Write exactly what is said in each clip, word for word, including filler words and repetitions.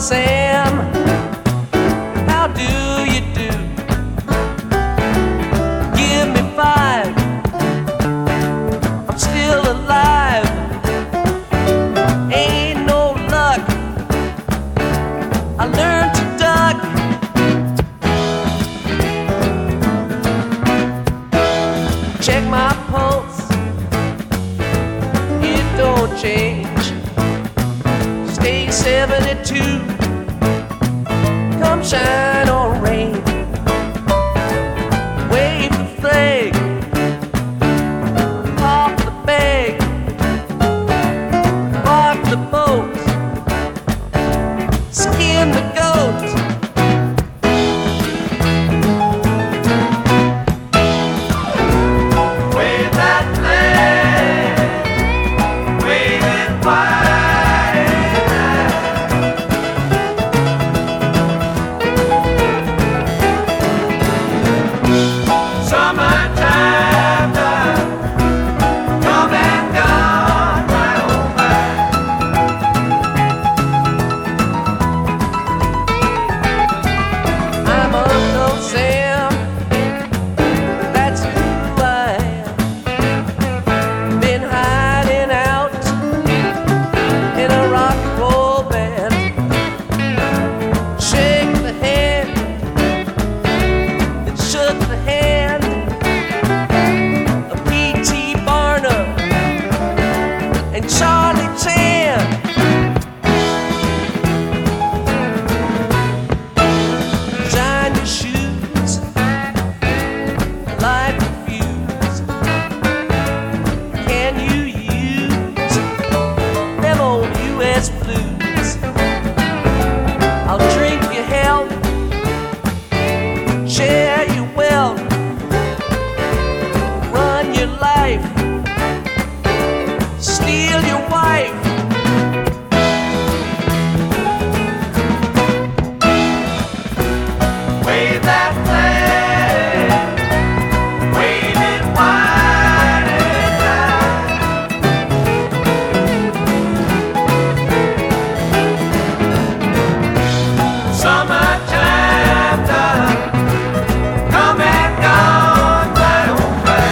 Sam. How do you do? Give me five. I'm still alive. Ain't no luck. I learned to duck. Check my pulse. It don't change. Stay seventy-two. Come shine or rain. Wave the flag. Pop the bag. Park the boat. Skin the goat. Wave that flag. Wave it wide. Summertime done, come and gone, my oh my. I'm Uncle Sam. That's who I am. Been hiding out in a rock and roll band. Shake the hand that shook the hand of P T Barnum and Charlie Chan. Shine your shoes like a fuse. Can you use them old U S blues? I'll drink your health, share your wealth, run your life, steal your wife. Wave that flag. Wave it wide and high. Summertime done, come and gone, my oh my.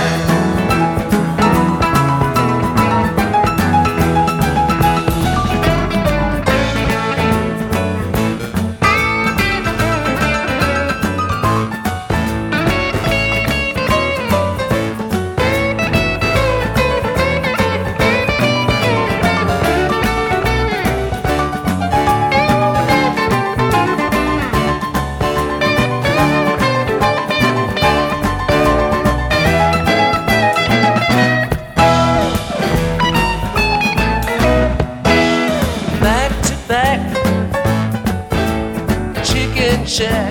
Back to back, chicken shack.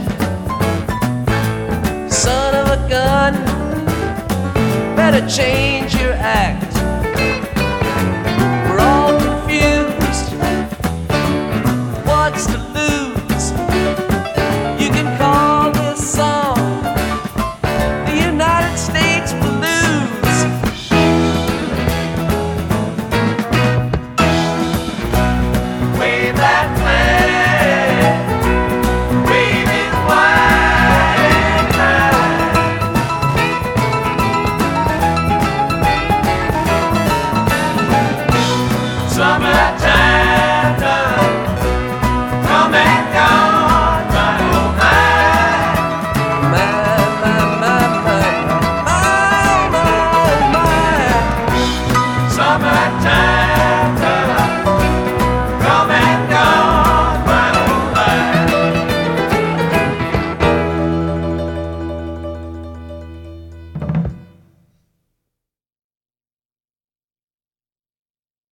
Son of a gun, better change your act.